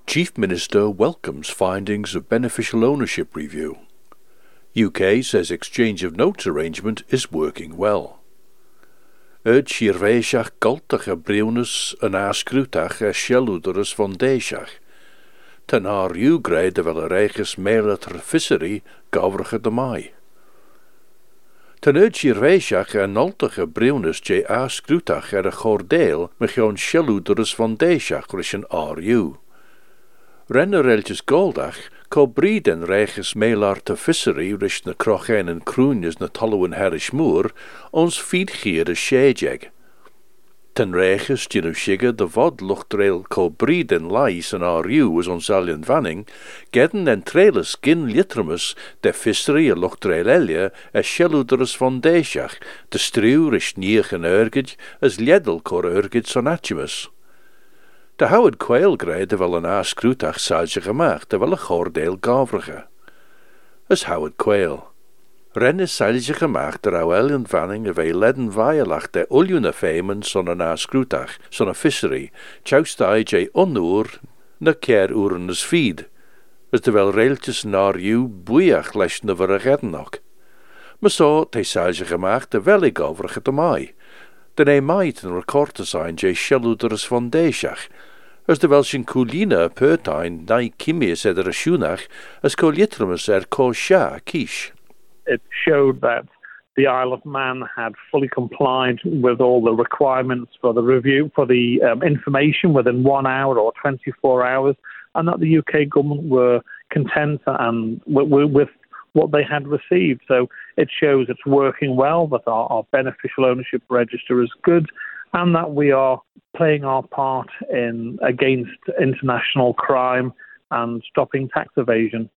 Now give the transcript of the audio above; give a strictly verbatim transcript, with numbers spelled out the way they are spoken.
Chief Minister welcomes findings of beneficial ownership review. U K says exchange of notes arrangement is working well. Yd sirfeisiach galtach a briwnus yn asgrwtach a sielwdrys fondeisiach. Ten ar yw greu de fel a reichus mele trafissery gafrach de mai. Ten yd sirfeisiach a noltach a briwnus je asgrwtach er a chordeel mechion sielwdrys fondeisiach rys yn ar yw. Renner eltjes goldach, co briden reiches meilar te vissery rish na crochen en kroenjes na tallowen herish moer, ons fiedgier a shejeg. Ten reiches ginu shigge de vod luchtreil co briden lais en ariu as ons alien vanning, gedden en trailes gin litrumus de vissery a luchtreil elia a shelludrus fondeisiach, de striw rish niech en urgid as ledel cor urgid sonatimus. De Howard Quail greide wel een aaskrutach sailje gemaakt, de wel een chordeel gavrige. As Howard Quail. Ren is sailje gemaakt der awel in vanning of a ledden vaielach de uljuna femen son een aaskrutach, son een fissery, tjoustai je onnoer, na keer uren is feed, as de wel reeltjes naar u boeiach les na verregedden ook. Maar zo, te sailje gemaakt de wel ik gavrige te mai. De ne maait en rekorte zijn je shelluders van deeshach, as de Welschen Kulina pertain nai kimies eder a shunach, as co litrumus er co sha kish. It showed that the Isle of Man had fully complied with all the requirements for the review, for the um, information within one hour or twenty-four hours, and that the U K government were content and with, with what they had received. So it shows it's working well, that our, our beneficial ownership register is good, and that we are playing our part in against international crime and stopping tax evasion.